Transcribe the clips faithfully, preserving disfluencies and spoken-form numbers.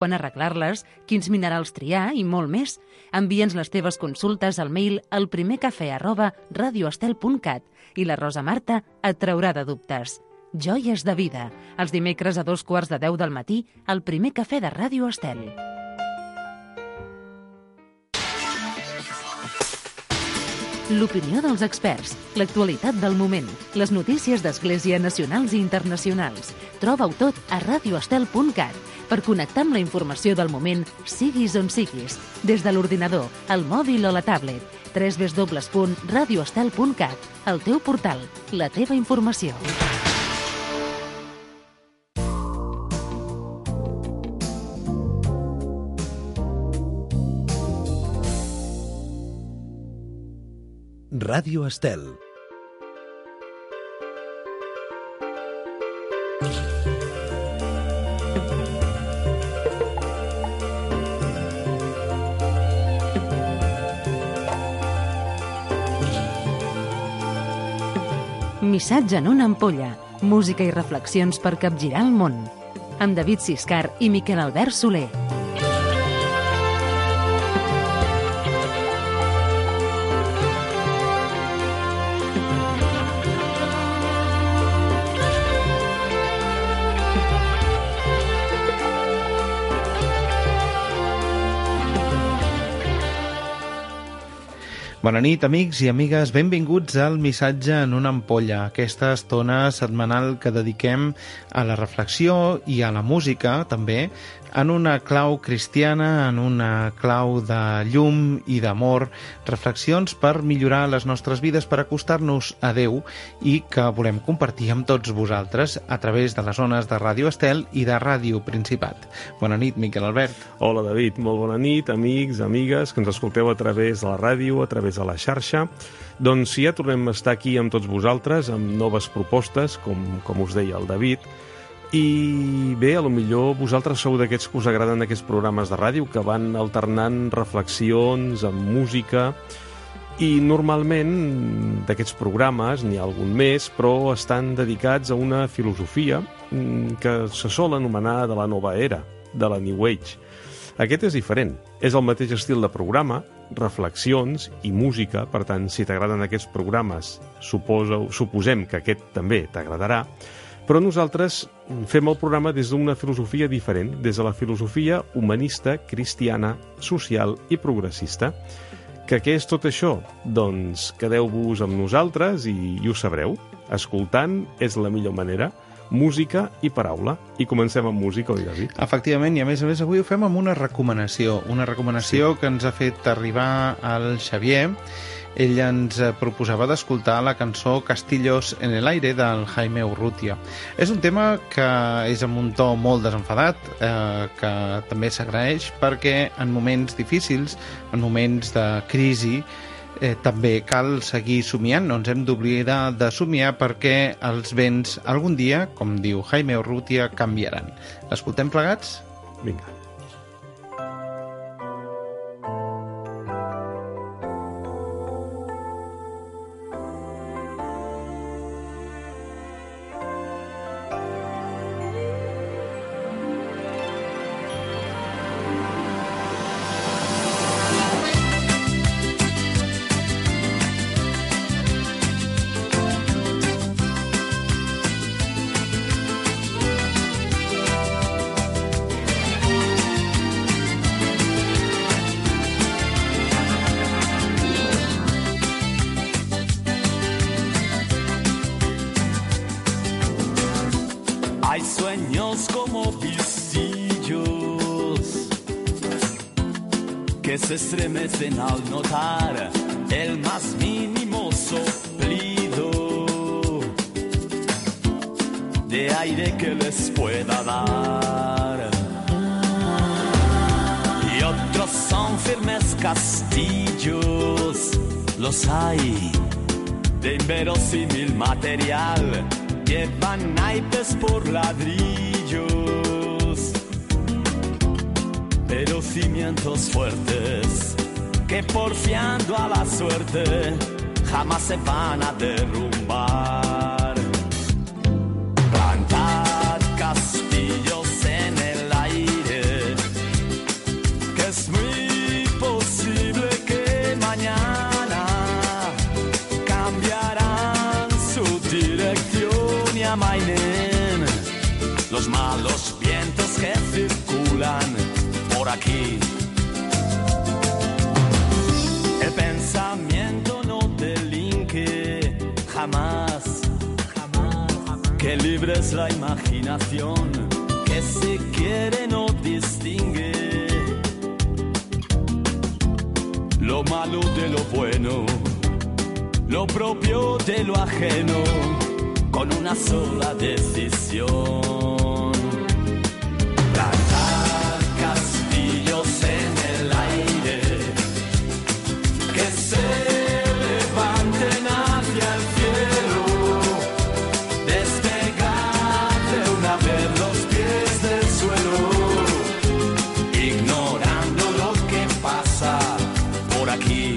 quan arreglar-les, quins minerals triar i molt més. Envia'ns les teves consultes al mail elprimercafè arroba radioestel punt cat i la Rosa Marta et traurà de dubtes. Joies de vida, els dimecres a dos quarts de deu del matí, al primer cafè de Ràdio Estel. L'opinió dels experts, l'actualitat del moment, les notícies d'Església nacionals i internacionals. Troba-ho tot a radioestel punt cat per connectar amb la informació del moment, siguis on siguis, des de l'ordinador, el mòbil o la tablet. w w w punt radioestel punt cat, el teu portal, la teva informació. Ràdio Estel. Missatge en una ampolla, música i reflexions per capgirar el món. Amb David Siscar i Miquel Albert Soler. Bona nit, amics i amigues. Benvinguts al Missatge en una ampolla, aquesta estona setmanal que dediquem a la reflexió i a la música, també, en una clau cristiana, en una clau de llum i d'amor, reflexions per millorar les nostres vides, per acostar-nos a Déu i que volem compartir amb tots vosaltres a través de les ones de Ràdio Estel i de Ràdio Principat. Bona nit, Miquel Albert. Hola, David. Molt bona nit, amics, amigues, que ens escolteu a través de la ràdio, a través de la xarxa. Doncs ja tornem a estar aquí amb tots vosaltres, amb noves propostes, com, com us deia el David. I bé, a lo millor vosaltres sou d'aquests que us agraden aquests programes de ràdio que van alternant reflexions amb música, i normalment d'aquests programes n'hi ha algun més, però estan dedicats a una filosofia que se sol anomenar de la nova era, de la New Age. Aquest és diferent, és el mateix estil de programa, reflexions i música, per tant, si t'agraden aquests programes, suposo, suposem que aquest també t'agradarà, però nosaltres fem el programa des d'una filosofia diferent, des de la filosofia humanista, cristiana, social i progressista. Que què és tot això? Doncs quedeu-vos amb nosaltres i, i ho sabreu. Escoltant és la millor manera. Música i paraula. I comencem amb música, oi, David? Efectivament, i a més a més avui ho fem amb una recomanació, una recomanació sí. que ens ha fet arribar al Xavier. Ell ens proposava d'escoltar la cançó Castillos en el aire del Jaime Urrutia. És un tema que és amb un to molt desenfadat, eh, que també s'agraeix perquè en moments difícils, en moments de crisi, eh, també cal seguir somiant, no ens hem d'oblidar de somiar perquè els vents algun dia, com diu Jaime Urrutia, canviaran. L'escoltem plegats? Vinga. Hay sueños como visillos que se estremecen al notar el más mínimo soplido de aire que les pueda dar. Y otros son firmes castillos, los hay de inverosímil material. Llevan naipes por ladrillos, pero cimientos fuertes que porfiando a la suerte jamás se van a derrumbar. Plantad castillos en el aire los malos vientos que circulan por aquí. El pensamiento no delinque jamás, que libre es la imaginación, que si quiere no distingue lo malo de lo bueno, lo propio de lo ajeno, con una sola decisión. Plantar castillos en el aire, que se levanten hacia el cielo, despegar de una vez los pies del suelo, ignorando lo que pasa por aquí.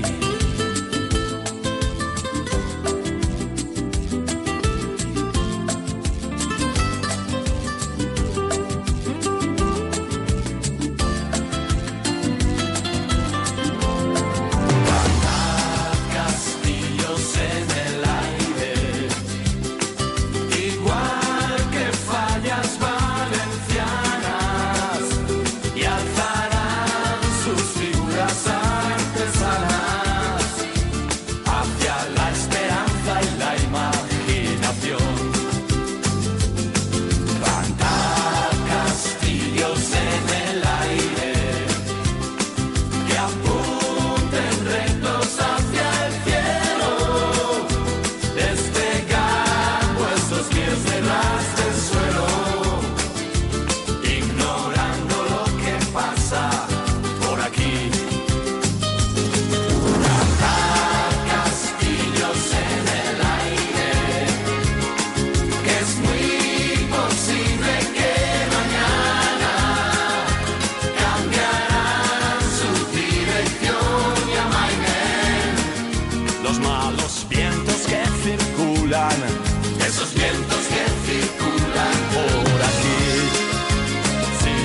Esos vientos que circulan por aquí, sí.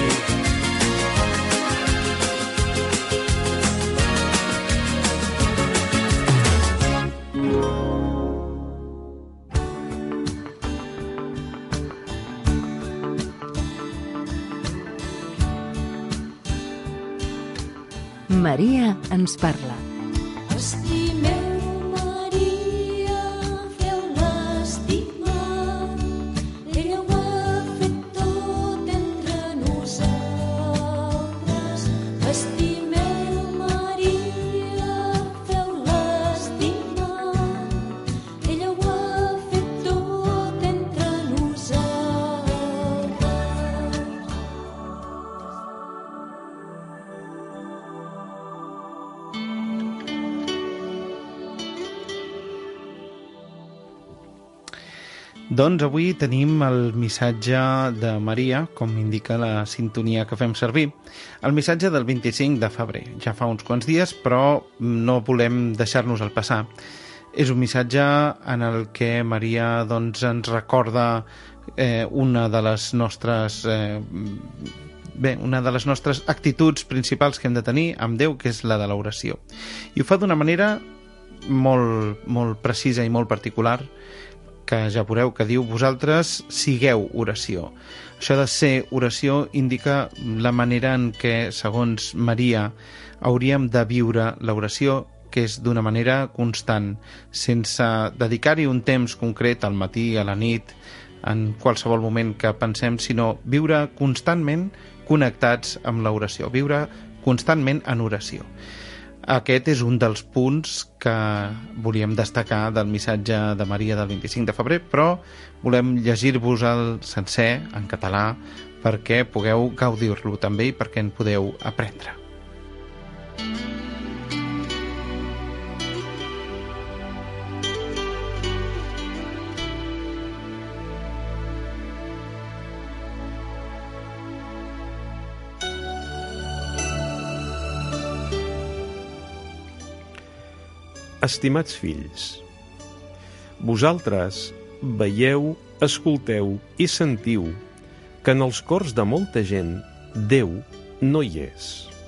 Maria ens parla. Doncs avui tenim el missatge de Maria, com indica la sintonia que fem servir. El missatge del vint-i-cinc de febrer. Ja fa uns quants dies, però no volem deixar-nos el passar. És un missatge en el que Maria doncs, ens recorda eh, una de les nostres... Eh, bé, una de les nostres actituds principals que hem de tenir amb Déu, que és la de l'oració. I ho fa d'una manera molt, molt precisa i molt particular, que ja veureu que diu: vosaltres sigueu oració. Això de ser oració indica la manera en què, segons Maria, hauríem de viure l'oració, que és d'una manera constant, sense dedicar-hi un temps concret al matí, a la nit, en qualsevol moment que pensem, sinó viure constantment connectats amb l'oració, viure constantment en oració. Aquest és un dels punts que volíem destacar del missatge de Maria del vint-i-cinc de febrer, però volem llegir-vos el sencer en català perquè pugueu gaudir-lo també i perquè en podeu aprendre. Estimats fills, vosaltres veieu, escolteu i sentiu que en els cors de molta gent Déu no hi és.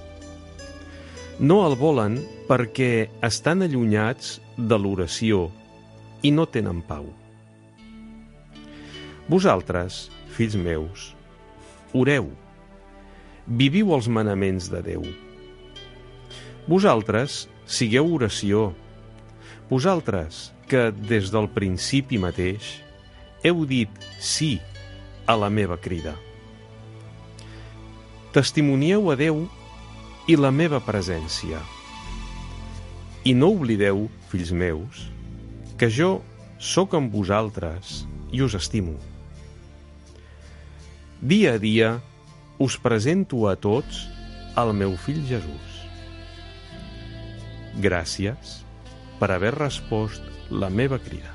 No el volen perquè estan allunyats de l'oració i no tenen pau. Vosaltres, fills meus, oreu, viviu els manaments de Déu. Vosaltres sigueu oració, vosaltres que des del principi mateix heu dit sí a la meva crida. Testimonieu a Déu i la meva presència. I no oblideu, fills meus, que jo sóc amb vosaltres i us estimo. Dia a dia us presento a tots el meu fill Jesús. Gràcies per haver respost la meva crida.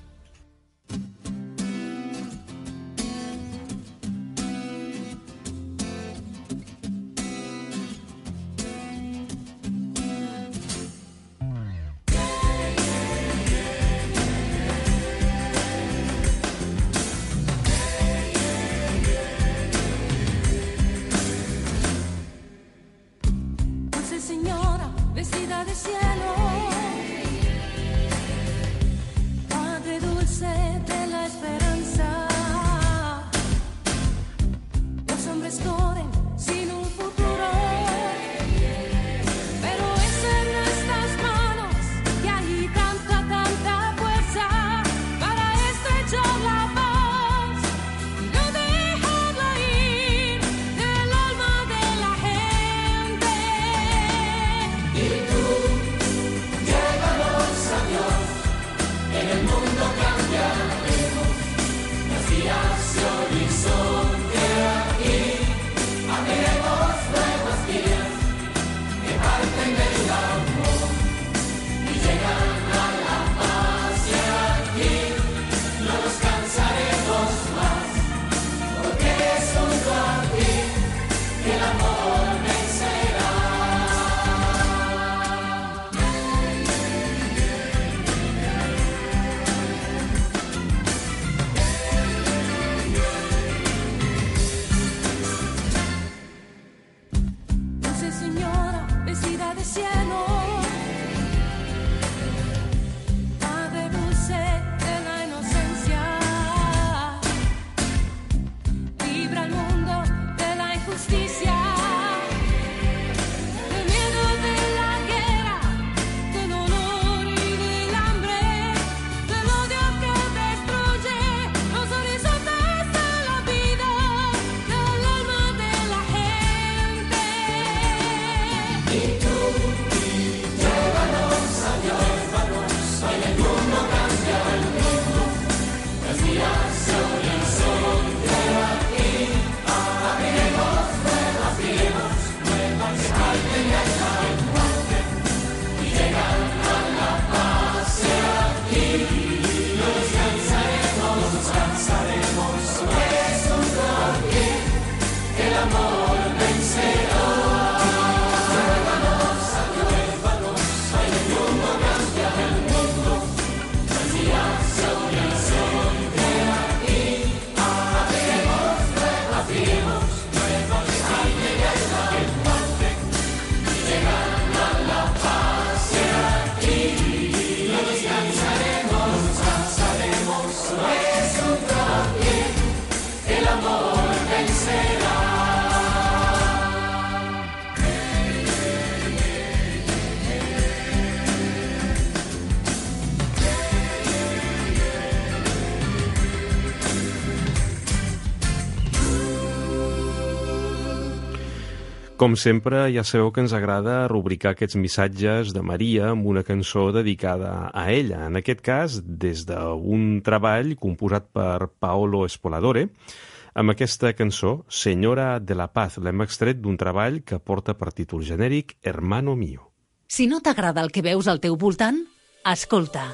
Com sempre, ja sabeu que ens agrada rubricar aquests missatges de Maria amb una cançó dedicada a ella. En aquest cas, des d'un treball composat per Paolo Espoladore, amb aquesta cançó, Senyora de la Paz. L'hem extret d'un treball que porta per títol genèric Hermano Mío. Si no t'agrada el que veus al teu voltant, escolta.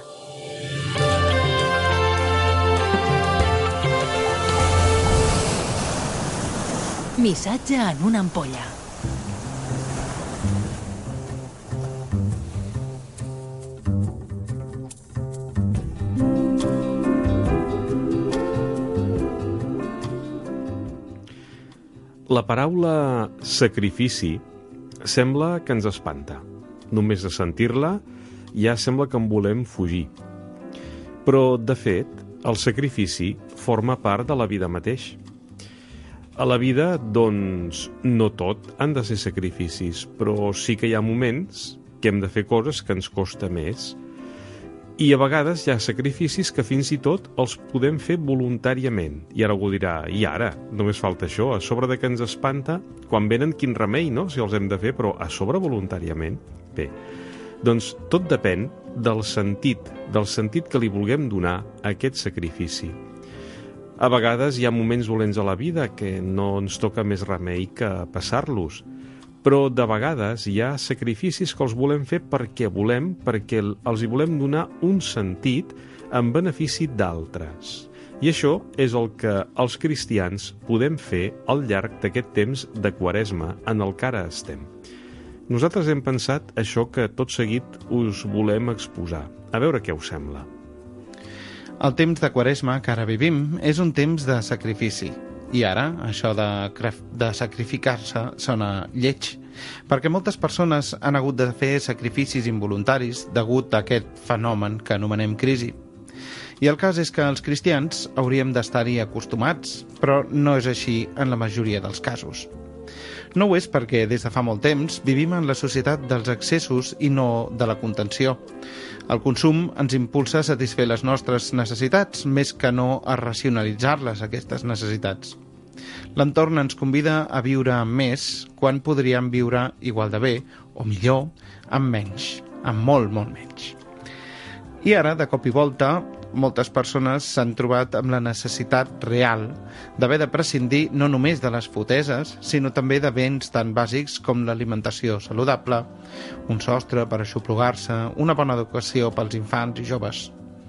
Missatge en una ampolla. La paraula sacrifici sembla que ens espanta. Només de sentir-la ja sembla que en volem fugir. Però, de fet, el sacrifici forma part de la vida mateix. a la vida, doncs, no tot han de ser sacrificis, però sí que hi ha moments que hem de fer coses que ens costa més. I a vegades hi ha sacrificis que fins i tot els podem fer voluntàriament. I ara algú dirà, i ara? Només falta això, a sobre de que ens espanta, quan venen quin remei, no?, si els hem de fer, però a sobre voluntàriament. Bé, doncs tot depèn del sentit, del sentit que li vulguem donar a aquest sacrifici. A vegades hi ha moments dolents a la vida que no ens toca més remei que passar-los, però de vegades hi ha sacrificis que els volem fer perquè volem, perquè els hi volem donar un sentit en benefici d'altres. I això és el que els cristians podem fer al llarg d'aquest temps de Quaresma en el que ara estem. Nosaltres hem pensat això que tot seguit us volem exposar. A veure què us sembla. El temps de Quaresma que ara vivim és un temps de sacrifici. I ara, això de, de sacrificar-se sona lleig, perquè moltes persones han hagut de fer sacrificis involuntaris degut a aquest fenomen que anomenem crisi. I el cas és que els cristians hauríem d'estar-hi acostumats, però no és així en la majoria dels casos. No ho és perquè des de fa molt temps vivim en la societat dels excessos i no de la contenció. El consum ens impulsa a satisfer les nostres necessitats, més que no a racionalitzar-les, aquestes necessitats. L'entorn ens convida a viure amb més quan podríem viure igual de bé, o millor, amb menys, amb molt, molt menys. I ara, de cop i volta, moltes persones s'han trobat amb la necessitat real d'haver de prescindir no només de les foteses, sinó també de béns tan bàsics com l'alimentació saludable, un sostre per aixoplugar-se, una bona educació pels infants i joves.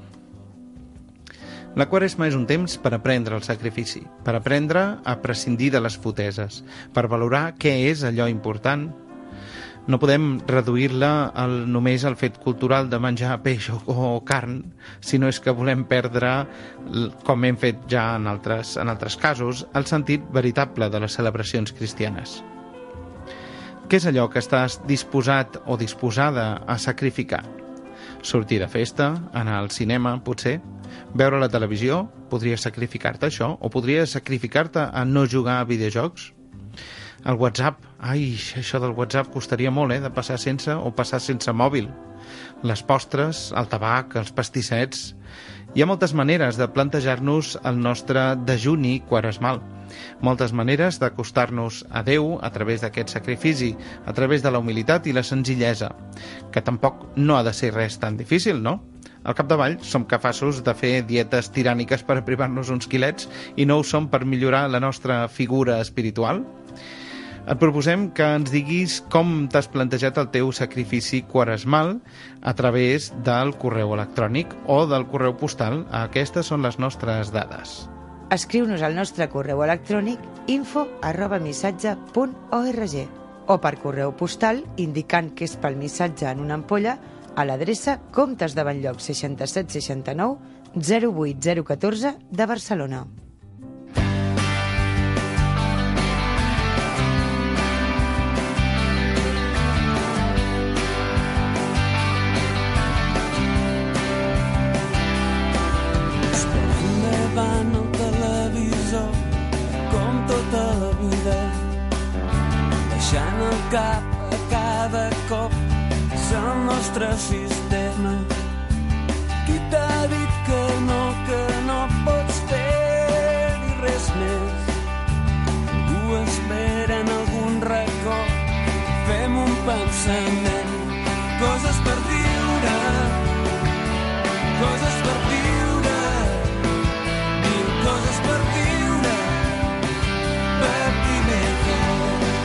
La Quaresma és un temps per aprendre el sacrifici, per aprendre a prescindir de les foteses, per valorar què és allò important. No podem reduir-la al, només al fet cultural de menjar peix o, o carn, sinó és que volem perdre, com hem fet ja en altres, en altres casos, el sentit veritable de les celebracions cristianes. Què és allò que estàs disposat o disposada a sacrificar? Sortir de festa, anar al cinema, potser? Veure la televisió? Podries sacrificar-te això? O podries sacrificar-te a no jugar a videojocs? El WhatsApp, ai, això del WhatsApp costaria molt, eh, de passar sense o passar sense mòbil. Les postres, el tabac, els pastissets... Hi ha moltes maneres de plantejar-nos el nostre dejuni quaresmal. Moltes maneres d'acostar-nos a Déu a través d'aquest sacrifici, a través de la humilitat i la senzillesa, que tampoc no ha de ser res tan difícil, no? Al capdavall som capaços de fer dietes tiràniques per privar-nos uns quilets i no ho som per millorar la nostra figura espiritual? Et proposem que ens diguis com t'has plantejat el teu sacrifici quaresmal a través del correu electrònic o del correu postal. Aquestes són les nostres dades. Escriu-nos al nostre correu electrònic info arroba missatge punt org o per correu postal indicant que és pel missatge en una ampolla a l'adreça Comtes de Bell-lloc seixanta-set seixanta-nou zero vuit zero un quatre de Barcelona. Deixant el cap a cada cop és el nostre sistema. Qui t'ha dit que no, que no pots fer-hi res més? Algú espera en algun racó, fem un pensament, coses per viure, coses per viure, mil coses per viure, per primer cop.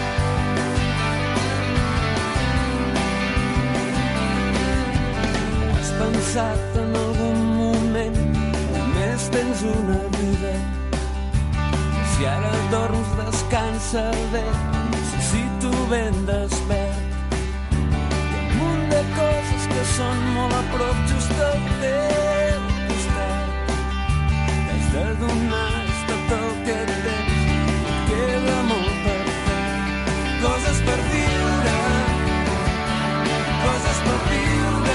Pensat en algun moment només tens una vida, si ara dorms descansa bé, necessito ben despert, i un munt de coses que són molt a prop just al teu costat, t'has de donar és tot el que tens, et queda molt per fer, coses per viure, coses per viure,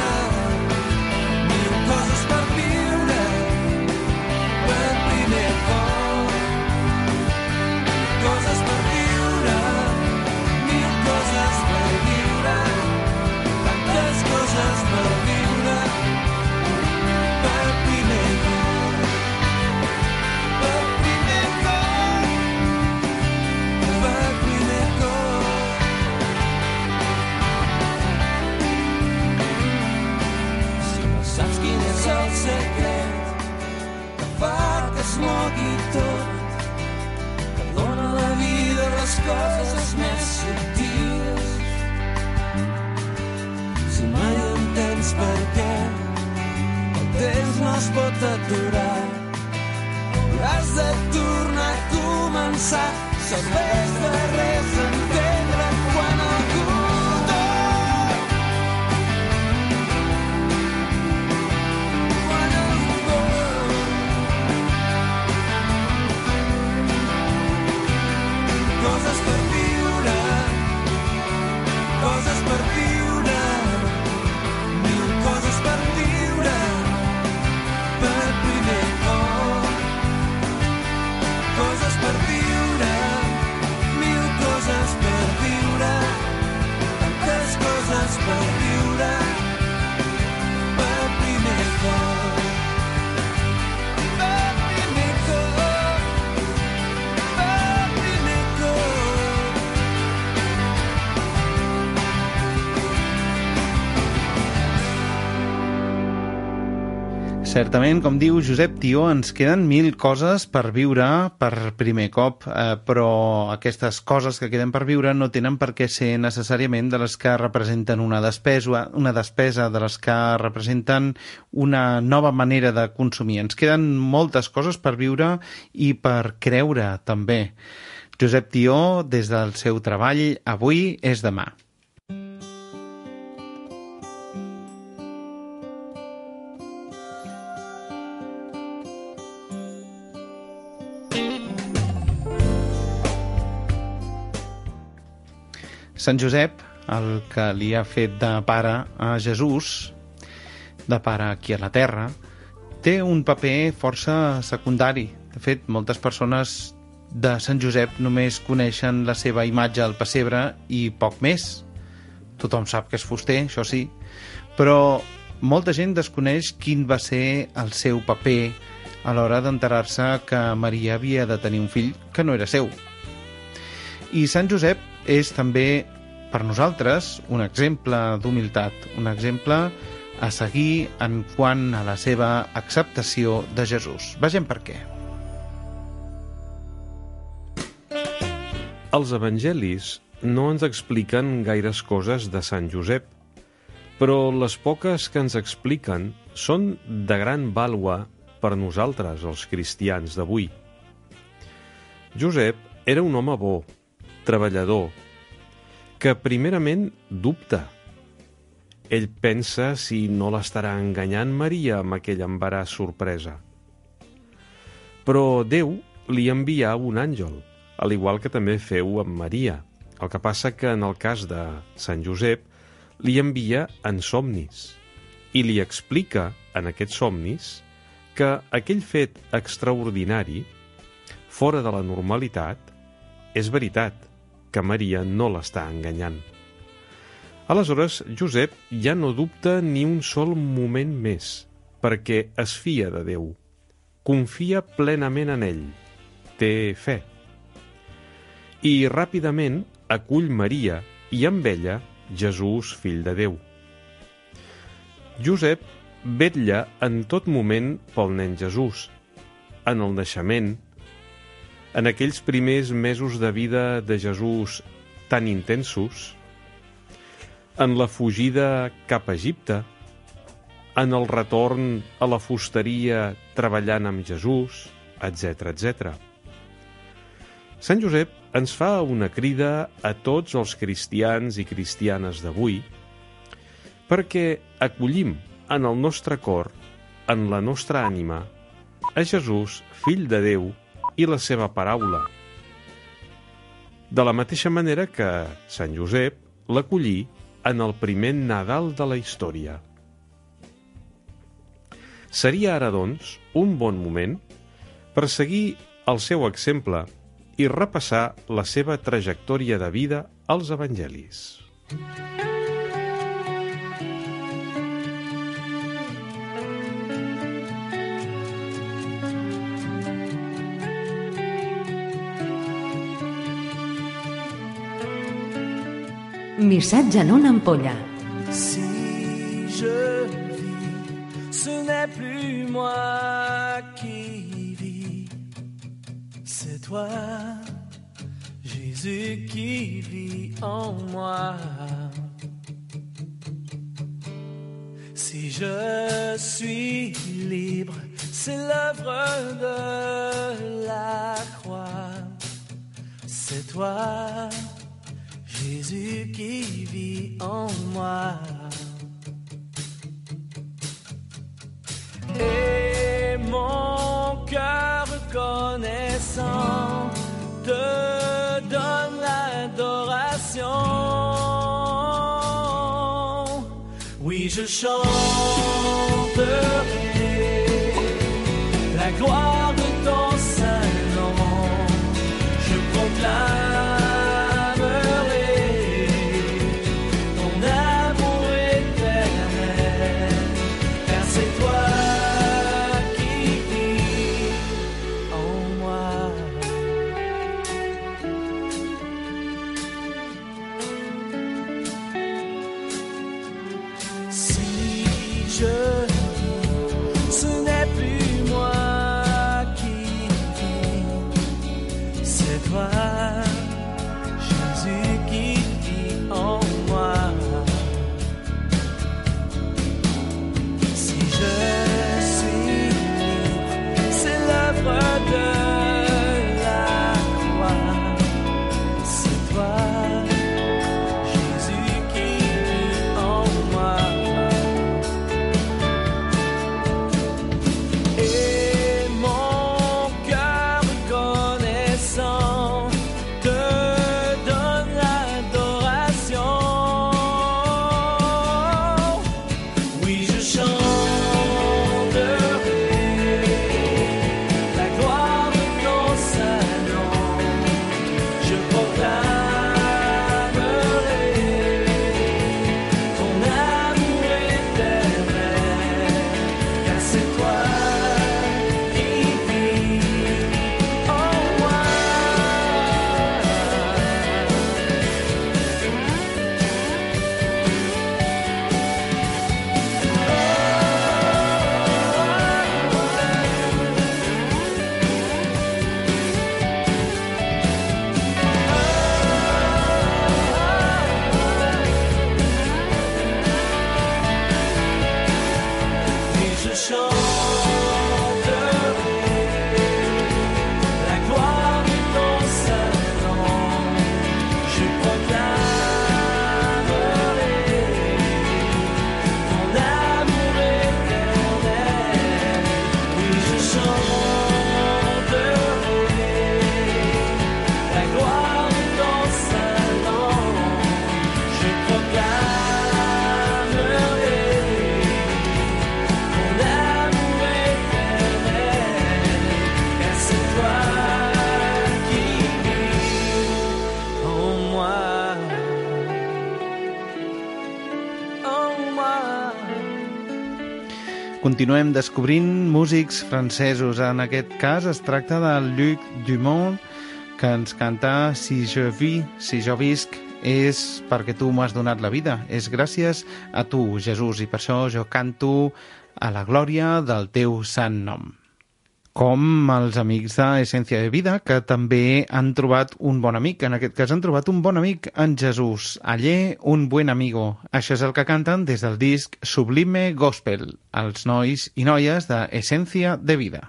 coses per viure, per primer cop, es pot aturar. Has de tornar a començar. Serveix de res entendre quan algú dorm. Quan algú dorm. Coses per viure, coses per viure, mil coses per viure, per primer cop. Coses per viure, mil coses per viure, tantes coses per viure, per primer cop. Per primer cop, per primer cop. Certament, com diu Josep Tió, ens queden mil coses per viure per primer cop, eh, però aquestes coses que queden per viure no tenen per què ser necessàriament de les que representen una despesa, una despesa de les que representen una nova manera de consumir. Ens queden moltes coses per viure i per creure, també. Josep Tió, des del seu treball, Avui és demà. Sant Josep, el que li ha fet de pare a Jesús, de pare aquí a la terra, té un paper força secundari. De fet, moltes persones de Sant Josep només coneixen la seva imatge al pessebre i poc més. Tothom sap que és fuster, això sí, però molta gent desconeix quin va ser el seu paper a l'hora d'enterar-se que Maria havia de tenir un fill que no era seu. I Sant Josep és també per nosaltres un exemple d'humilitat, un exemple a seguir en quant a la seva acceptació de Jesús. Vegem per què. Els evangelis no ens expliquen gaires coses de Sant Josep, però les poques que ens expliquen són de gran vàlua per nosaltres, els cristians d'avui. Josep era un home bo, treballador, que primerament dubta. Ell pensa si no l'estarà enganyant Maria amb aquell embaràs sorpresa. Però Déu li envia un àngel, al igual que també feu amb Maria. El que passa que en el cas de Sant Josep li envia en somnis i li explica en aquests somnis que aquell fet extraordinari, fora de la normalitat, és veritat, que Maria no l'està enganyant. Aleshores, Josep ja no dubta ni un sol moment més, perquè es fia de Déu, confia plenament en ell, té fe. I ràpidament acull Maria i amb ella Jesús, fill de Déu. Josep vetlla en tot moment pel nen Jesús, en el naixement, en aquells primers mesos de vida de Jesús tan intensos, en la fugida cap a Egipte, en el retorn a la fusteria treballant amb Jesús, etcètera, etcètera. Sant Josep ens fa una crida a tots els cristians i cristianes d'avui perquè acollim en el nostre cor, en la nostra ànima, a Jesús, fill de Déu, i la seva paraula. De la mateixa manera que Sant Josep l'acollí en el primer Nadal de la història. Seria ara, doncs, un bon moment per seguir el seu exemple i repassar la seva trajectòria de vida als evangelis. Missatge en una ampolla. Si je vis, ce n'est plus moi qui vis, c'est toi, Jésus, qui vit en moi. Si je suis libre, c'est l'œuvre de la croix. C'est toi, Jésus, qui vit en moi. Et mon cœur reconnaissant te donne l'adoration. Oui, je chanterai la gloire de ton saint nom. Je proclamerai ton amour éternel, car c'est toi qui vis en moi. Si je ce n'est plus moi qui vis, c'est toi, Jésus, qui vit en moi. Si je suis libre, c'est l'œuvre de la croix. C'est toi, Jésus, qui vit en moi. Et mon cœur reconnaissant te donne l'adoration. Oui, je chanterai la gloire de ton saint nom. Je proclamerai ton amour éternel, car c'est toi qui vis en moi. Et je chanterai la gloire de ton saint nom. Je proclamerai ton amour éternel. Oui, je chanterai la gloire de ton saint nom. Je proclamerai ton amour éternel, car c'est toi qui vis en moi. En moi. Continuem descobrint músics francesos. En aquest cas es tracta de Luc Dumont, que ens canta Si je vis, si jo visc, és perquè tu m'has donat la vida. És gràcies a tu, Jesús, i per això jo canto a la glòria del teu sant nom. Com els amics d'Essència de Vida, que també han trobat un bon amic. En aquest cas han trobat un bon amic en Jesús. Allé un buen amigo. Això és el que canten des del disc Sublime Gospel, els nois i noies d'Essència de Vida.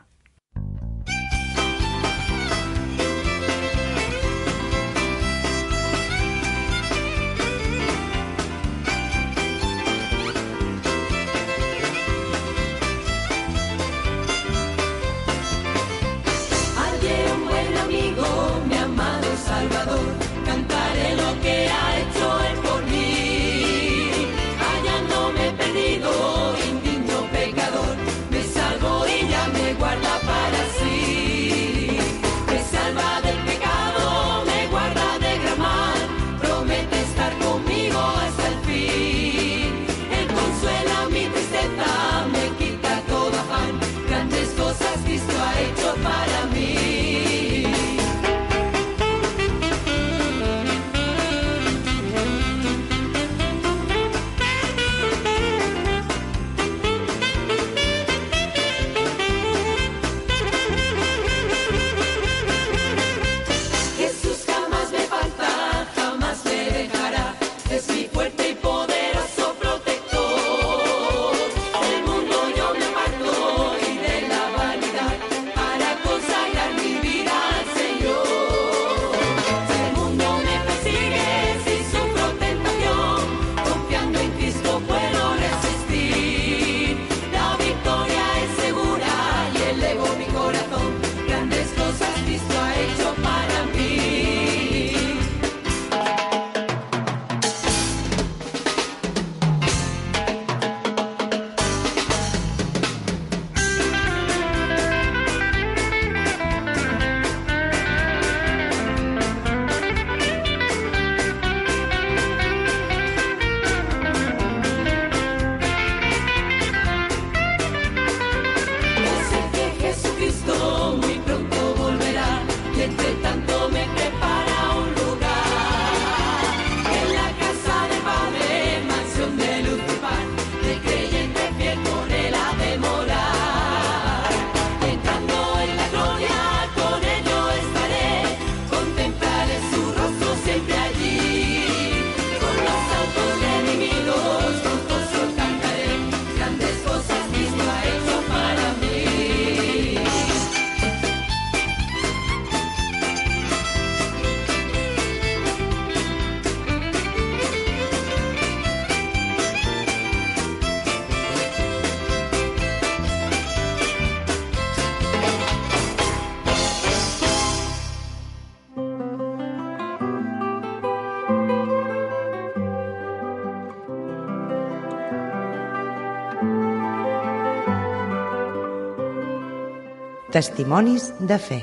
Hallé un buen amigo, mi amado Salvador, cantaré lo que ha hecho él por mí. Hallándome perdido, indigno pecador, me salvó y ya me guarda para siempre. Testimonis de fe.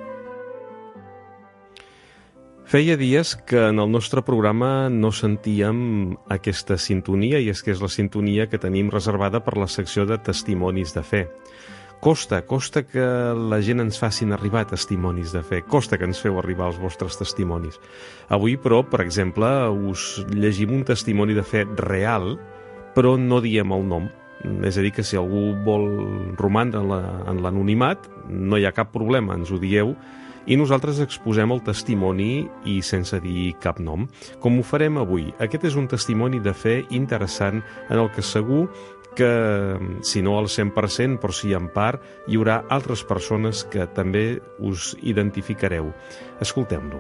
Feia dies que en el nostre programa no sentíem aquesta sintonia, i és que és la sintonia que tenim reservada per la secció de Testimonis de fe. Costa, costa que la gent ens facin arribar testimonis de fe, costa que ens feu arribar els vostres testimonis. Avui, però, per exemple, us llegim un testimoni de fe real, però no diem el nom. És a dir, que si algú vol romandre en l'anonimat, no hi ha cap problema, ens ho dieu, i nosaltres exposem el testimoni i sense dir cap nom, com ho farem avui. Aquest és un testimoni de fe interessant en el que segur que, si no al cent per cent, però sí en part, hi haurà altres persones que també us identificareu. Escoltem-lo.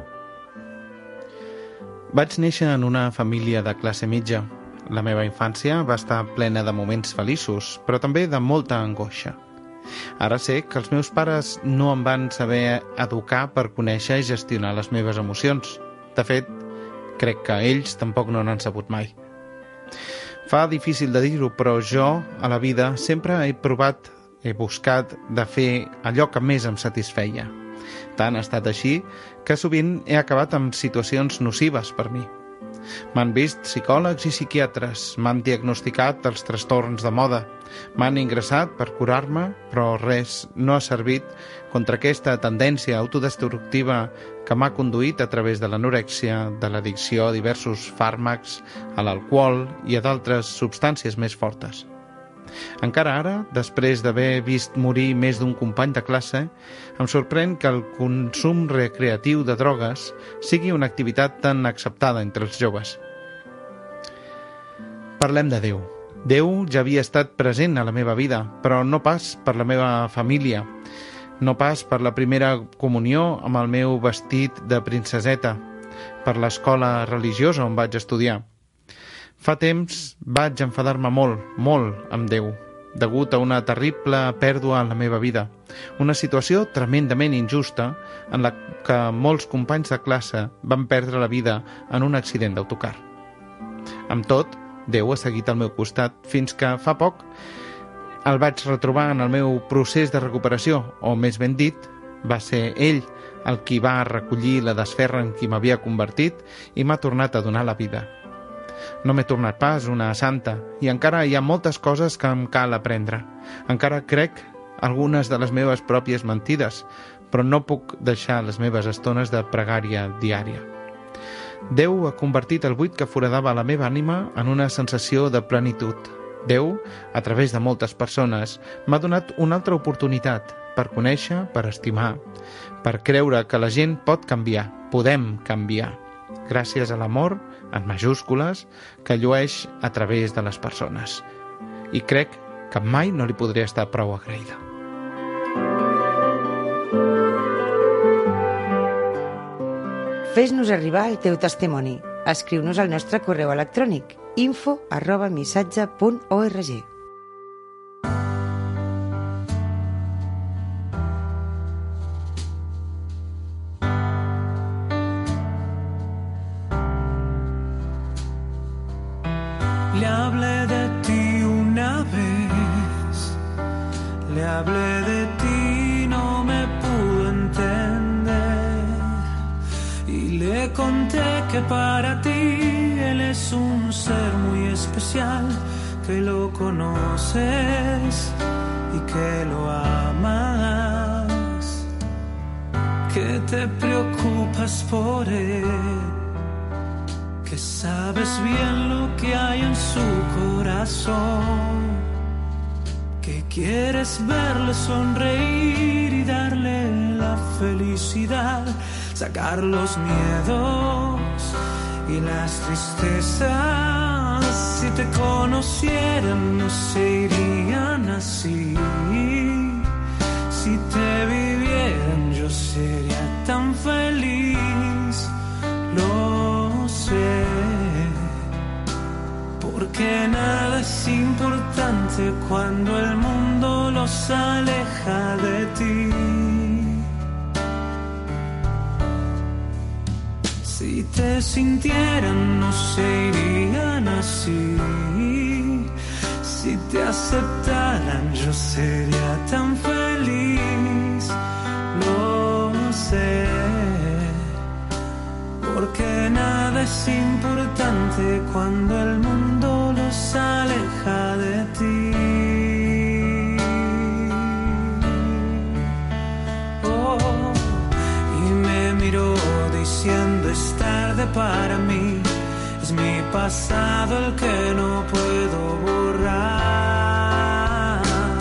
Vaig néixer en una família de classe mitja. La meva infància va estar plena de moments feliços, però també de molta angoixa. Ara sé que els meus pares no em van saber educar per conèixer i gestionar les meves emocions. De fet, crec que ells tampoc no n'han sabut mai. Fa difícil de dir-ho, però jo, a la vida, sempre he provat, he buscat de fer allò que més em satisfeia. Tant ha estat així que sovint he acabat amb situacions nocives per mi. M'han vist psicòlegs i psiquiatres, m'han diagnosticat els trastorns de moda, m'han ingressat per curar-me, però res no ha servit contra aquesta tendència autodestructiva que m'ha conduït a través de l'anorèxia, de l'addicció a diversos fàrmacs, a l'alcohol i a d'altres substàncies més fortes. Encara ara, després d'haver vist morir més d'un company de classe, em sorprèn que el consum recreatiu de drogues sigui una activitat tan acceptada entre els joves. Parlem de Déu. Déu ja havia estat present a la meva vida, però no pas per la meva família, no pas per la primera comunió amb el meu vestit de princeseta, per l'escola religiosa on vaig estudiar. Fa temps vaig enfadar-me molt, molt amb Déu, degut a una terrible pèrdua en la meva vida, una situació tremendament injusta en la que molts companys de classe van perdre la vida en un accident d'autocar. Amb tot, Déu ha seguit al meu costat fins que fa poc el vaig retrobar en el meu procés de recuperació, o més ben dit, va ser ell el qui va recollir la desferra en qui m'havia convertit i m'ha tornat a donar la vida. No m'he tornat pas una santa i encara hi ha moltes coses que em cal aprendre. Encara crec algunes de les meves pròpies mentides, però no puc deixar les meves estones de pregària diària. Déu ha convertit el buit que foradava la meva ànima en una sensació de plenitud. Déu, a través de moltes persones, m'ha donat una altra oportunitat per conèixer, per estimar, per creure que la gent pot canviar, podem canviar, gràcies a l'amor, en majúscules, que llueix a través de les persones. I crec que mai no li podré estar prou agraïda. Fes-nos arribar el teu testimoni. Escriu-nos al nostre correu electrònic info arroba missatge punt org. Le hablé de ti una vez, le hablé de ti, no me pudo entender. Y le conté que para ti él es un ser muy especial, que lo conoces y que lo amas, que te preocupas por él, que sabes bien lo que hay en su corazón, que quieres verle sonreír y darle la felicidad, sacar los miedos y las tristezas. Si te conocieran no se irían así, si te vivieran yo sería tan feliz, lo sé, porque nada es importante cuando el mundo los aleja de ti. Si te sintieran no se irían así, si te aceptaran yo sería tan feliz, es importante cuando el mundo los aleja de ti. Oh, y me miró diciendo es tarde para mí, es mi pasado el que no puedo borrar.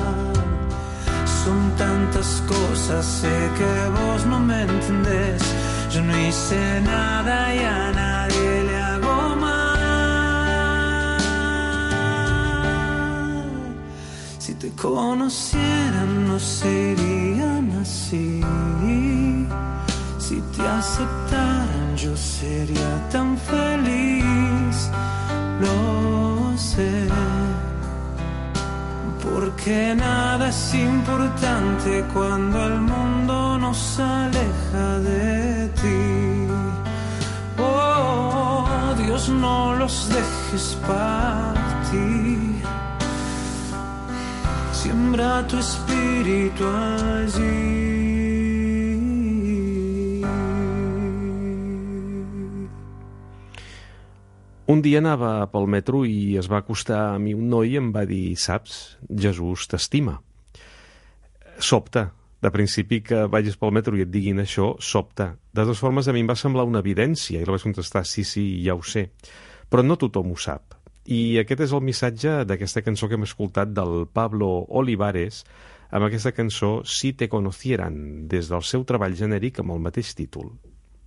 Son tantas cosas, sé que vos no me entendés. Yo no hice nada y a nadie le hago mal. Si te conocieran no serían así. Si te aceptaran yo sería tan feliz. Lo sé. Porque nada es importante cuando el mundo nos aleja de ti. Oh, Dios, no los dejes partir. Siembra tu espíritu allí. Un dia anava pel metro i es va acostar a mi un noi i em va dir, saps, Jesús t'estima. Sobta. De principi que vagis pel metro i et diguin això, sobta. De totes formes, a mi em va semblar una evidència i la vaig contestar, sí, sí, ja ho sé. Però no tothom ho sap. I aquest és el missatge d'aquesta cançó que hem escoltat del Pablo Olivares amb aquesta cançó Si te conocieran, des del seu treball genèric amb el mateix títol.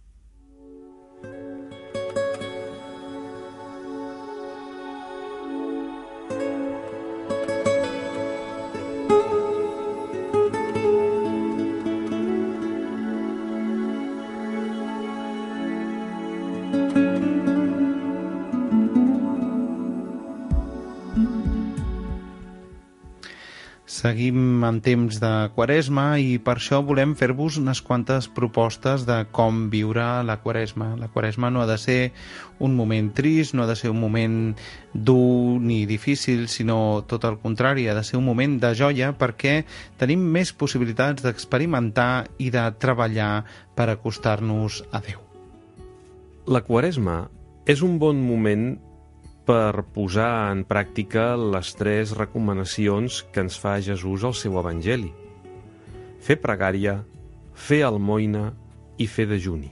Seguim en temps de Quaresma i per això volem fer-vos unes quantes propostes de com viure la Quaresma. La Quaresma no ha de ser un moment trist, no ha de ser un moment dur ni difícil, sinó tot el contrari, ha de ser un moment de joia perquè tenim més possibilitats d'experimentar i de treballar per acostar-nos a Déu. La Quaresma és un bon moment per posar en pràctica les tres recomanacions que ens fa Jesús al seu Evangeli. Fer pregària, fer almoina i fer dejuni.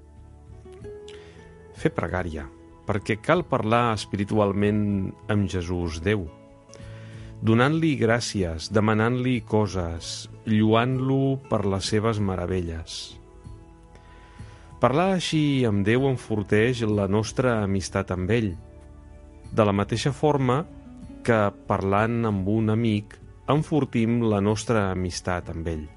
Fer pregària, perquè cal parlar espiritualment amb Jesús Déu, donant-li gràcies, demanant-li coses, lluant-lo per les seves meravelles. Parlar així amb Déu enforteix la nostra amistat amb ell, de la mateixa forma que parlant amb un amic enfortim la nostra amistat amb ell.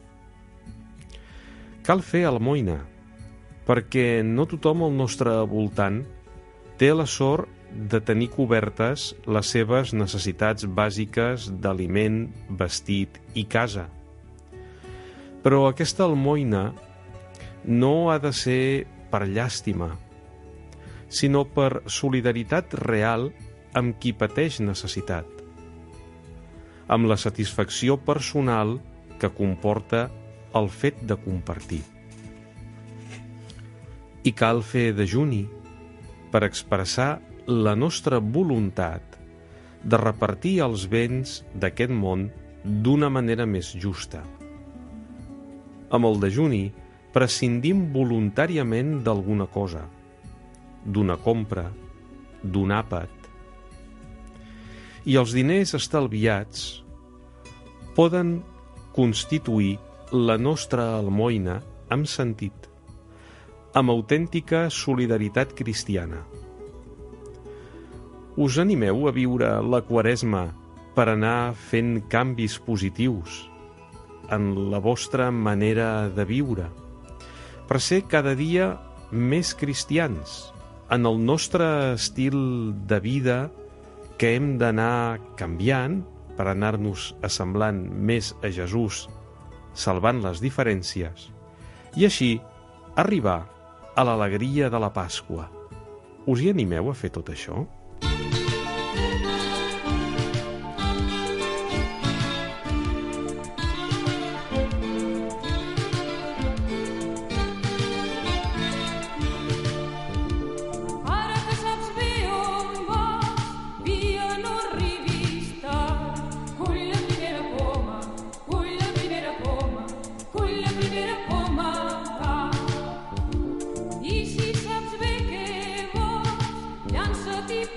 Cal fer almoina, perquè no tothom al nostre voltant té la sort de tenir cobertes les seves necessitats bàsiques d'aliment, vestit i casa. Però aquesta almoina no ha de ser per llàstima, sinó per solidaritat real amb qui pateix necessitat, amb la satisfacció personal que comporta el fet de compartir. I cal fer dejuni per expressar la nostra voluntat de repartir els béns d'aquest món d'una manera més justa. Amb el dejuni prescindim voluntàriament d'alguna cosa, d'una compra, d'un àpat. I els diners estalviats poden constituir la nostra almoina amb sentit, amb autèntica solidaritat cristiana. Us animeu a viure la Quaresma per anar fent canvis positius en la vostra manera de viure, per ser cada dia més cristians, en el nostre estil de vida que hem d'anar canviant per anar-nos assemblant més a Jesús, salvant les diferències, i així arribar a l'alegria de la Pasqua. Us hi animeu a fer tot això?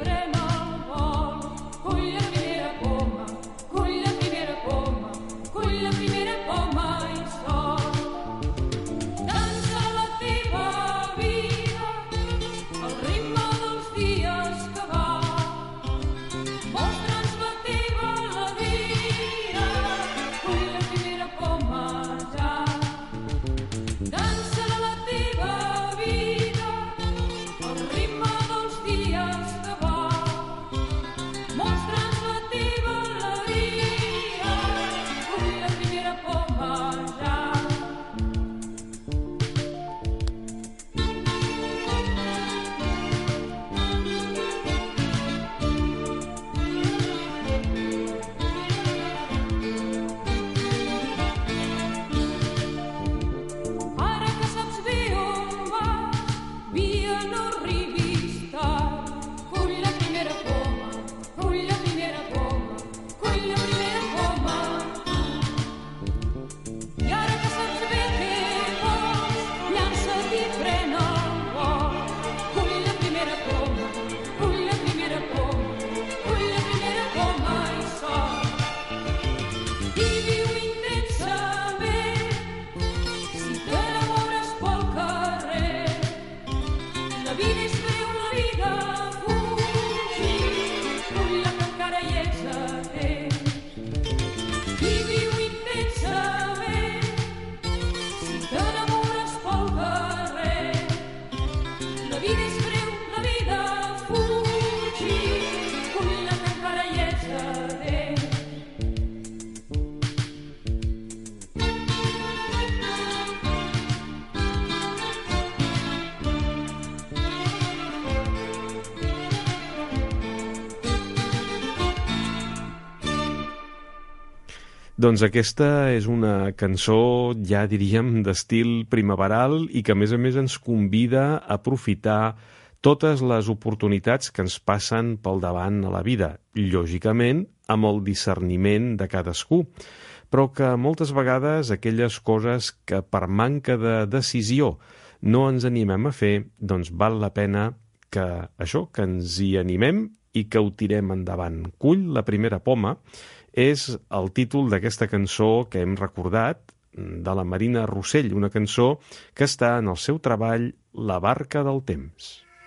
Doncs aquesta és una cançó, ja diríem, d'estil primaveral i que, a més a més, ens convida a aprofitar totes les oportunitats que ens passen pel davant a la vida, lògicament amb el discerniment de cadascú, però que moltes vegades aquelles coses que per manca de decisió no ens animem a fer, doncs val la pena que això, que ens hi animem i que ho tirem endavant. Cull la primera poma és el títol d'aquesta cançó que hem recordat, de la Marina Rossell, una cançó que està en el seu treball La barca del temps.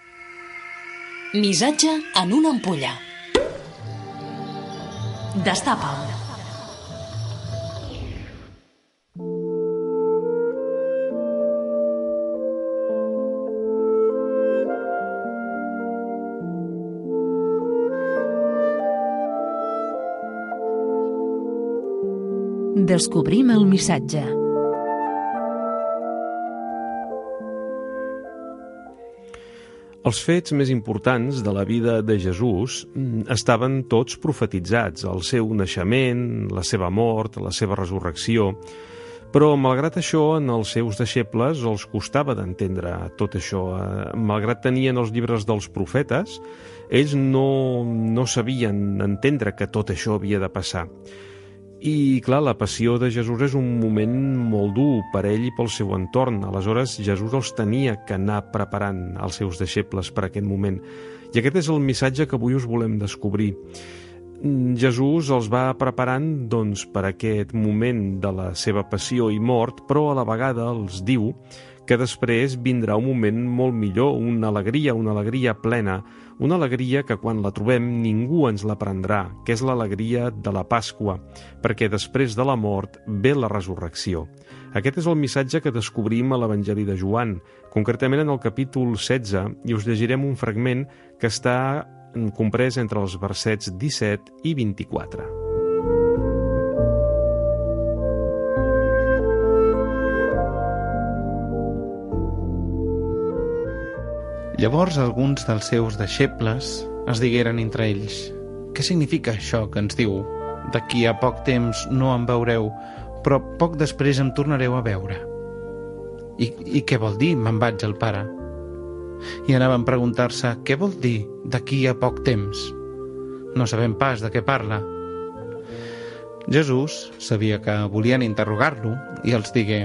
Missatge en una ampolla. Destapa'l. Descobrim el missatge. Els fets més importants de la vida de Jesús estaven tots profetitzats, el seu naixement, la seva mort, la seva resurrecció, però malgrat això en els seus deixebles els costava d'entendre tot això. Malgrat tenien els llibres dels profetes, ells no, no sabien entendre que tot això havia de passar. I, clar, la passió de Jesús és un moment molt dur per ell i pel seu entorn. Aleshores, Jesús els tenia que anar preparant els seus deixebles per aquest moment. I aquest és el missatge que avui us volem descobrir. Jesús els va preparant, doncs, per aquest moment de la seva passió i mort, però a la vegada els diu que després vindrà un moment molt millor, una alegria, una alegria plena, una alegria que quan la trobem ningú ens la prendrà, que és l'alegria de la Pasqua, perquè després de la mort ve la resurrecció. Aquest és el missatge que descobrim a l'Evangeli de Joan, concretament en el capítol setze, i us llegirem un fragment que està comprès entre els versets disset i vint-i-quatre. Llavors alguns dels seus deixebles es digueren entre ells: «Què significa això que ens diu? D'aquí a poc temps no em veureu, però poc després em tornareu a veure. I, i què vol dir me'n vaig al Pare?» I anaven a preguntar-se: «Què vol dir d'aquí a poc temps? No sabem pas de què parla». Jesús sabia que volien interrogar-lo i els digué: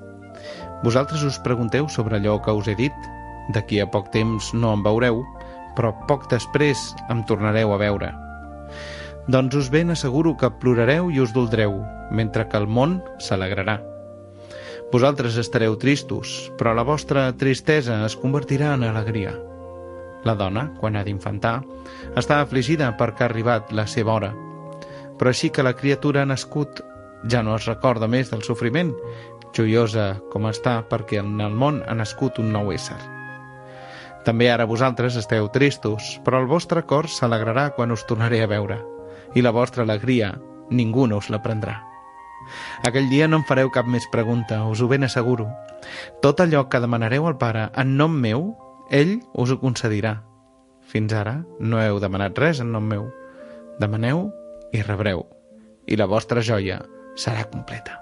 «Vosaltres us pregunteu sobre allò que us he dit? D'aquí a poc temps no em veureu, però poc després em tornareu a veure. Doncs us ben asseguro que plorareu i us doldreu, mentre que el món s'alegrarà. Vosaltres estareu tristos, però la vostra tristesa es convertirà en alegria. La dona, quan ha d'infantar, està afligida perquè ha arribat la seva hora. Però així que la criatura ha nascut, ja no es recorda més del sofriment, joiosa com està perquè en el món ha nascut un nou ésser. També ara vosaltres esteu tristos, però el vostre cor s'alegrarà quan us tornaré a veure, i la vostra alegria ningú no us la prendrà. Aquell dia no em fareu cap més pregunta, us ho ben asseguro. Tot allò que demanareu al Pare en nom meu, ell us ho concedirà. Fins ara no heu demanat res en nom meu. Demaneu i rebreu, i la vostra joia serà completa.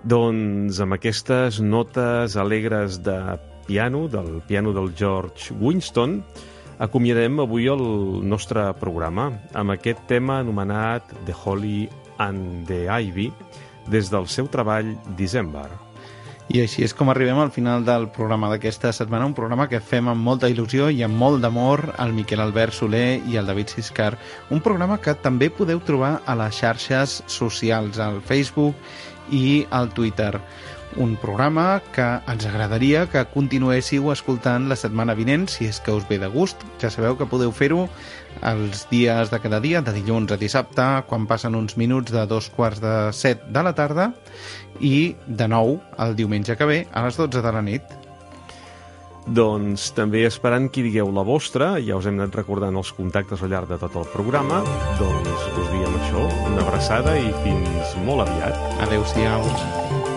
Doncs amb aquestes notes alegres de piano, del piano del George Winston, acomiadarem avui el nostre programa amb aquest tema anomenat The Holly and the Ivy des del seu treball December. I així és com arribem al final del programa d'aquesta setmana, un programa que fem amb molta il·lusió i amb molt d'amor al Miquel Albert Soler i al David Siscar. Un programa que també podeu trobar a les xarxes socials, al Facebook i al Twitter. Un programa que ens agradaria que continuéssiu escoltant la setmana vinent, si és que us ve de gust. Ja sabeu que podeu fer-ho els dies de cada dia, de dilluns a dissabte, quan passen uns minuts de dos quarts de set de la tarda, i de nou el diumenge que ve a les dotze de la nit. Doncs també esperant que digueu la vostra, ja us hem anat recordant els contactes al llarg de tot el programa, doncs us diem això, una abraçada i fins molt aviat. Adéu-siau.